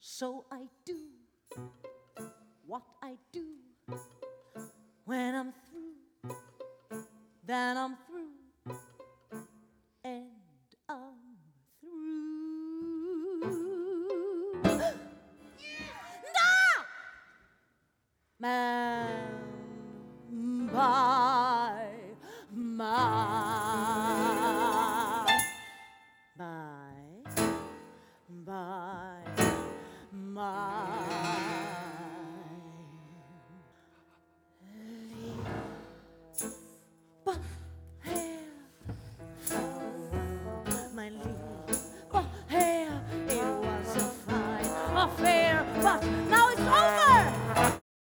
So I do what I do. When I'm through, then I'm through, and I'm through. No! Man by my